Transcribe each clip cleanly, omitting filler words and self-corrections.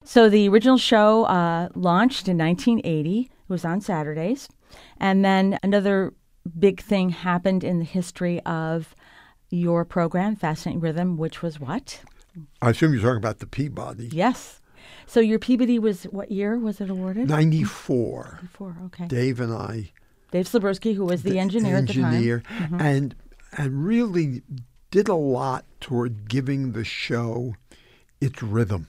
So the original show launched in 1980. It was on Saturdays. And then another big thing happened in the history of your program, Fascinating Rhythm, which was what? I assume you're talking about the Peabody. Yes. So your Peabody was, what year was it awarded? 94. 94, okay. Dave and I. Dave Slabroski, who was the engineer at the time. And really did a lot toward giving the show its rhythm.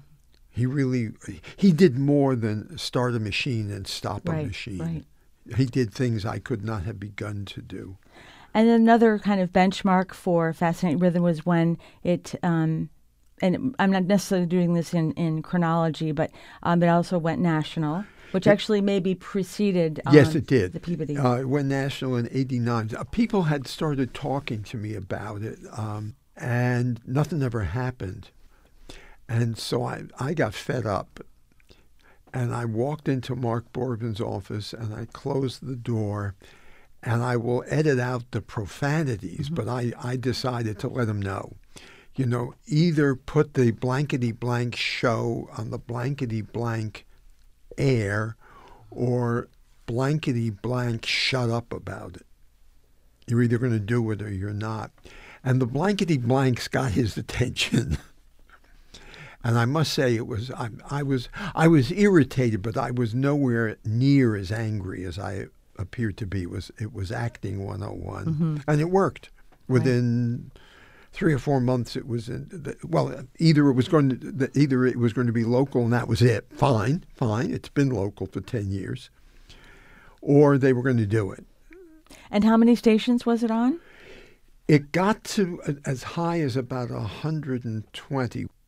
He did more than start a machine and stop a machine. Right. He did things I could not have begun to do. And another kind of benchmark for Fascinating Rhythm was when it, and I'm not necessarily doing this in chronology, but it also went national, which actually maybe preceded yes, it did. The Peabody. It went national in '89. People had started talking to me about it, and nothing ever happened. And so I got fed up, and I walked into Mark Borbin's office, and I closed the door, and I will edit out the profanities, but I decided to let him know. You know, either put the blankety-blank show on the blankety-blank air or blankety-blank shut up about it. You're either going to do it or you're not. And the blankety-blanks got his attention. And I must say, I was irritated, but I was nowhere near as angry as I appeared to be. It was acting 101, and it worked. Within 3 or 4 months, it was either it was going to be local, and that was it. Fine, it's been local for 10 years, or they were going to do it. And how many stations was it on? It got to as high as about 120.